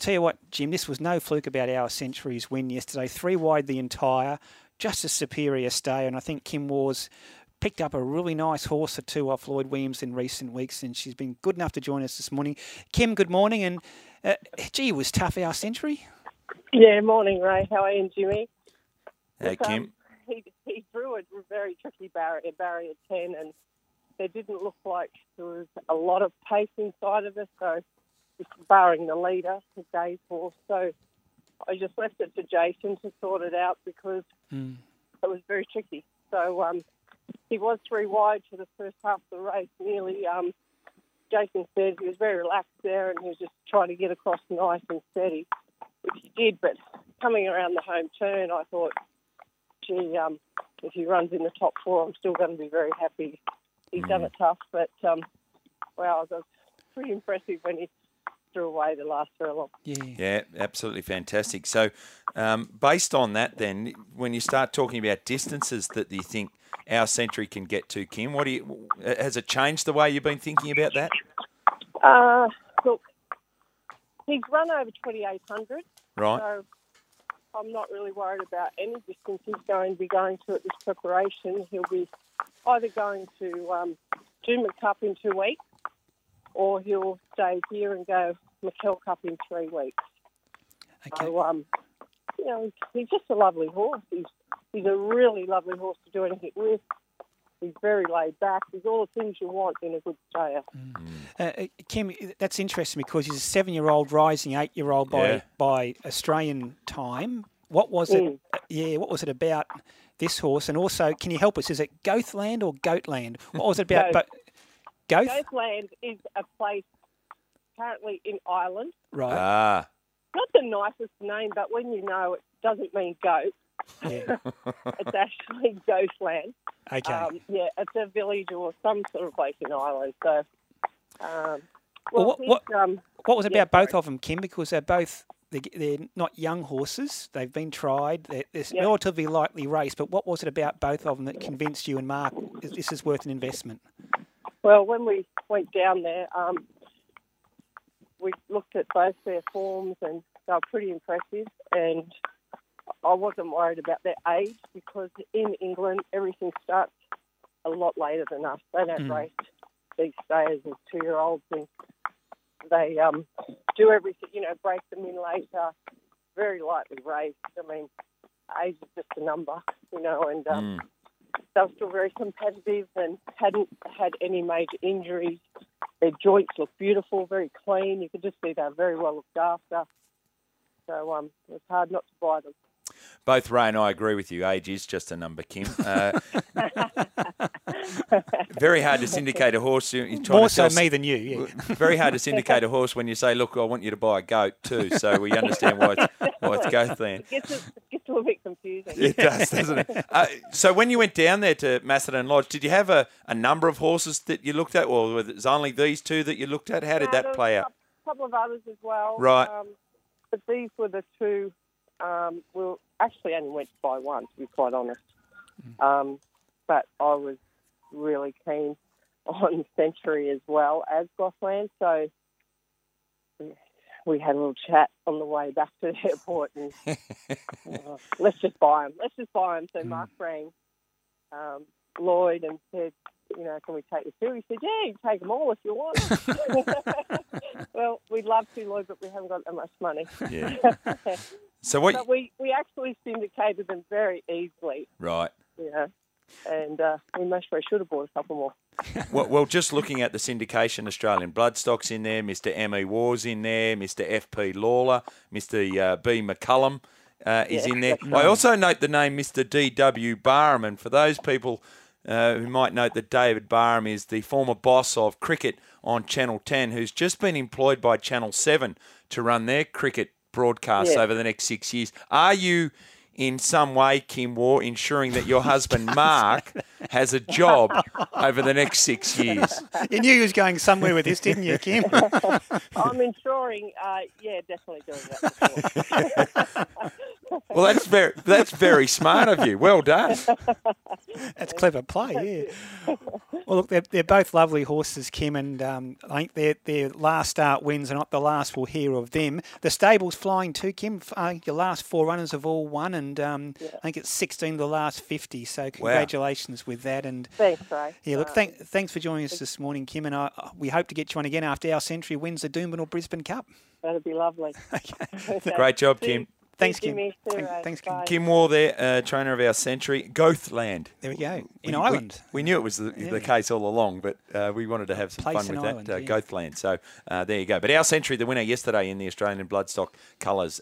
tell you what, Jim, this was no fluke about our Century's win yesterday. 3 wide the entire, just a superior stay. And I think Kim Waugh's picked up a really nice horse or two off Lloyd Williams in recent weeks, and she's been good enough to join us this morning. Kim, good morning. And, gee, it was tough, our Century. Yeah, morning, Ray. How are you, Jimmy? Hey, Kim. He drew a very tricky barrier 10, and there didn't look like there was a lot of pace inside of it, so just barring the leader, the day's horse. So I just left it to Jason to sort it out because it was very tricky. So he was 3 wide for the first half of the race, nearly. Jason said he was very relaxed there and he was just trying to get across nice and steady, which he did. But coming around the home turn, I thought, gee, if he runs in the top 4, I'm still going to be very happy. He's done it tough, but, wow, it was pretty impressive when he threw away the last furlong. Yeah, absolutely fantastic. So based on that then, when you start talking about distances that you think our Century can get to, Kim, has it changed the way you've been thinking about that? Look, he's run over 2,800. Right. So I'm not really worried about any distance he's going to be going to at this preparation. He'll be either going to Doomben Cup in 2 weeks, or he'll stay here and go McKell Cup in 3 weeks. Okay. So, he's just a lovely horse. He's a really lovely horse to do anything with. He's very laid back. He's all the things you want in a good stayer. Kim, that's interesting because he's a 7-year-old rising 8-year-old by Australian time. What was it? What was it about this horse? And also, can you help us? Is it Goathland or Goatland? What was it about? Goath? Goathland is a place currently in Ireland. Right. Not the nicest name, but when you know it doesn't mean goat. Yeah. It's actually Goathland. Okay. It's a village or some sort of place in Ireland. So, what was it about both of them, Kim? Because they're not young horses. They've been tried. They're relatively lightly raced. But what was it about both of them that convinced you and Mark this is worth an investment? Well, when we went down there, we looked at both their forms and they were pretty impressive. And I wasn't worried about their age because in England, everything starts a lot later than us. They don't race these stayers as 2-year-olds, and they do everything, break them in later, very lightly raced. I mean, age is just a number, and they were still very competitive and hadn't had any major injuries. Their joints look beautiful, very clean. You could just see they're very well looked after. So it was hard not to buy them. Both Ray and I agree with you. Age is just a number, Kim. Very hard to syndicate a horse. More so me than you, yeah. Very hard to syndicate a horse when you say, look, I want you to buy a goat too. So we understand why it's Goathland. It gets a little bit confusing. It does, doesn't it? So when you went down there to Macedon Lodge, did you have a number of horses that you looked at, or was it only these 2 that you looked at? How did that play out? A couple of others as well. Right. But these were the 2. We actually only went to buy one, to be quite honest. But I was really keen on Century as well as Goathland, so we had a little chat on the way back to the airport and let's just buy them. So Mark rang Lloyd and said, can we take the 2? He said, yeah, you can take them all if you want. Well, we'd love to, Lloyd, but we haven't got that much money. Yeah. So but we actually syndicated them very easily. Right. And we most probably should have bought a couple more. Well, just looking at the syndication, Australian Bloodstock's in there, Mr. M.E. Waugh's in there, Mr. F.P. Lawler, Mr. B. McCullum is in there. I also note the name Mr. D.W. Barham, and for those people who might note that David Barham is the former boss of cricket on Channel 10, who's just been employed by Channel 7 to run their cricket broadcasts over the next 6 years. Are you in some way, Kim Waugh, ensuring that your husband Mark has a job over the next 6 years? You knew he was going somewhere with this, didn't you, Kim? I'm ensuring, definitely doing that. Well, that's very smart of you. Well done. That's clever play, yeah. Well, look, they're both lovely horses, Kim, and I think their last start wins are not the last we'll hear of them. The stable's flying too, Kim. Your last 4 runners have all won, and I think it's 16 of the last 50. So congratulations with that. And Thanks, Ray. yeah, look, thanks for joining us this morning, Kim, and we hope to get you on again after our century wins the Doomben or Brisbane Cup. That'd be lovely. Okay. Great job, Kim. Thanks, Kim. Thanks, Kim. Kim Waugh there, trainer of our century. Gothland. There we go. In Ireland. We knew it was the case all along, but we wanted to have some fun with Ireland, that. Gothland. So there you go. But our century, the winner yesterday in the Australian Bloodstock colours